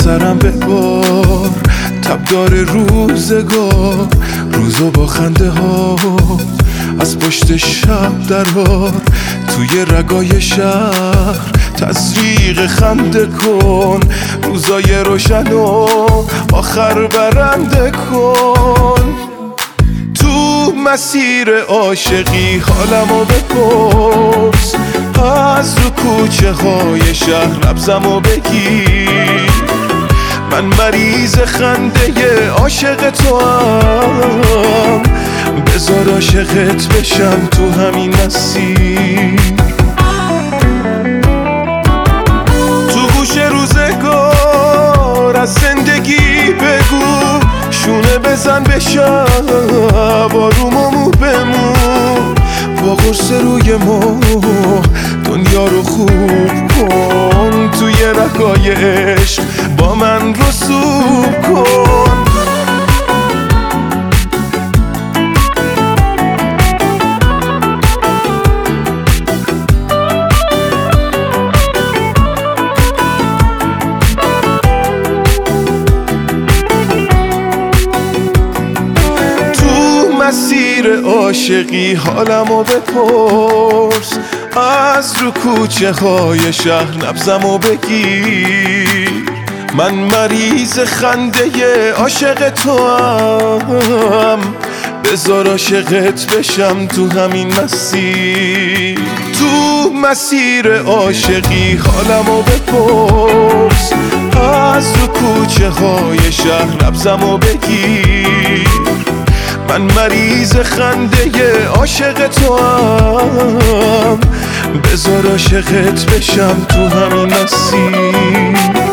سرم ببار، تبدار روزگار، روزو با خنده ها از پشت شب درار، توی رگای شهر تزریق خنده کن، روزای روشن و آخر برنده کن. تو مسیر عاشقی حالمو بپرس، از رو کوچه های شهر نبضمو بگیر، من مریض خنده عاشق تو هم، بذار عاشقت بشم تو همین مسیر. تو گوش روزگار از زندگی بگو، شونه بزن به شب آروممو بمون، با قرص روی ما دنیا رو خوب کن، توی رگای عشق با من رسوب کن. مسیر عاشقی حالمو بپرس، از رو کوچه های شهر نبضمو بگیر، من مریض خنده عاشق تو هم، بذار عاشقت بشم تو همین مسیر. تو مسیر عاشقی حالمو بپرس، از رو کوچه های شهر نبضمو بگیر، من مریض خنده عاشق تو هم، بذار عاشقت بشم تو همین مسیر.